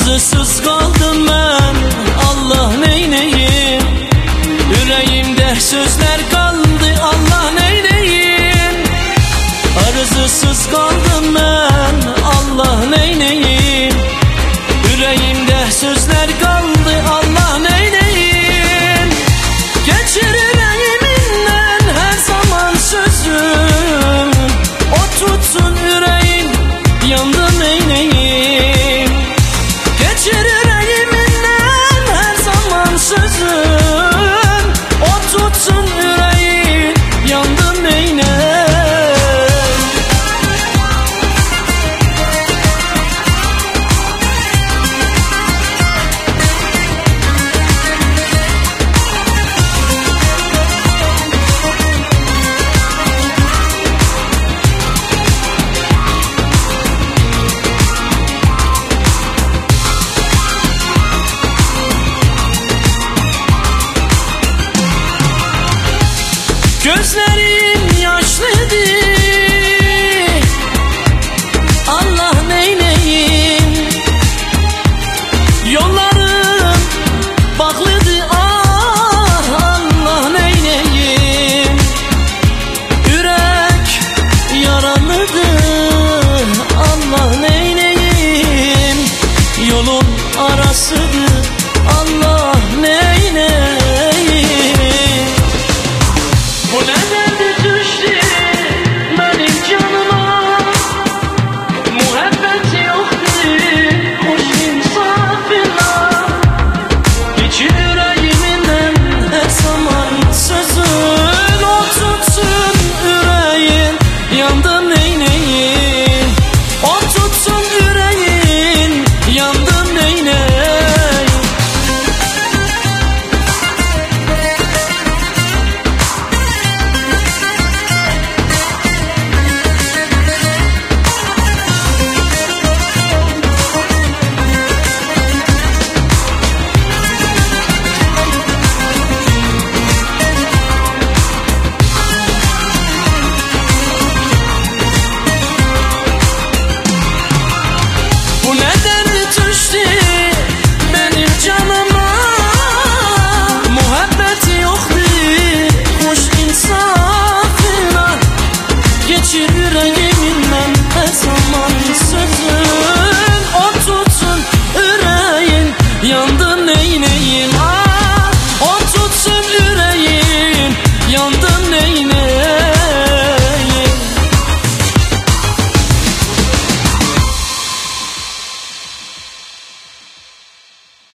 Arızısız kaldım ben, Allah neyleyim? Yüreğimde sözler kaldı, Allah neyleyim? Arızısız kaldım ben, Allah neyleyim? Yüreğimde sözler kaldı, Allah neyleyim? Geçir yüreğimden her zaman sözüm, o tutsun yüreğim, yandım neyleyim? Geçir yüreğimden her zaman sözüm, o tutsun yüreğim, yandım neyleyim? Gözler